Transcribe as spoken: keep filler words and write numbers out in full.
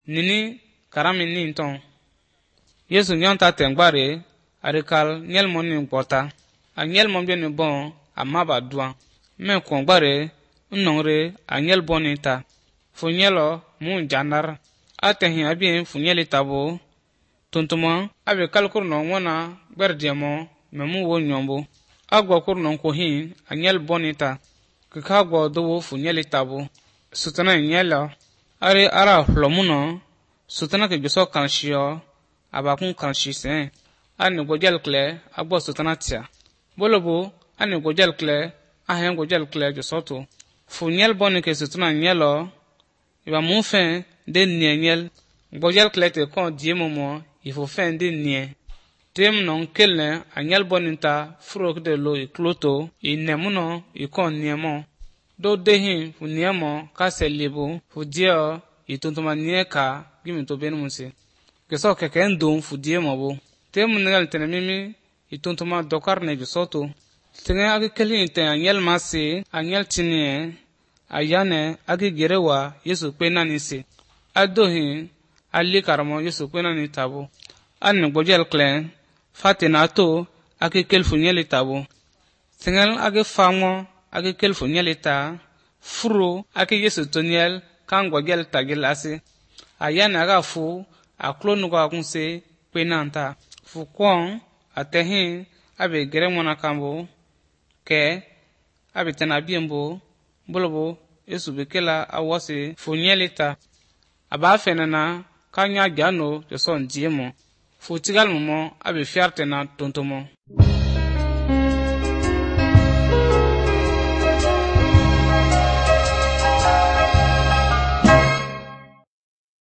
nini karami ni ton Yesu nyanta tengbare arikal nyel moni gbota anyel mom de ni bon amaba douan men ko gbare nnongre anyel bonita fu nyelo mun janar atehin abien fu nyeli tabo tontuma abe kalkur no wona berdiamo memu wo nyombo agwa kur no ko hin anyel bonita kika gwa do fu nyeli tabo sutana nyela are ara hlomuno sutana ke biso kanshio abakun kanshi sen ani gojel kle agbo sutana tia bolobo ani gojel kle ahen gojel kle jo soto fu nyel boni ke sutana nyelo iba mun fen de nyel gojel kle te kon diemomo ifo fen de nie tem non kelne anyel boninta frok de lo ikloto inemuno ikon niemo do dehin fu niemo ka selibo fu dio itontoma nieka gimi to ben munse keso keke ndum fu diemo bo tem ngal tenemimi itontoma dokar ne bisoto tinga agi kelin te anyel masi anyel tinie ayane agi gerewa Yesu penani se adohin ali karamo Yesu penani tabo an gbojel klen fatina to agi kelfu nyeli tabo tingal agi famo agi kelfu nyeli ta furo agi Yesu toniel kan gbojel tagil ase ayane aga fu aklonu ga kunse penanta fu kon atehin abe gere mona kambo ke abe tena biembo bolobo Yesu bekela awase fu nyelita aba fenana kanya jano de son diemo fu tigal momo abe fiarte na tontomo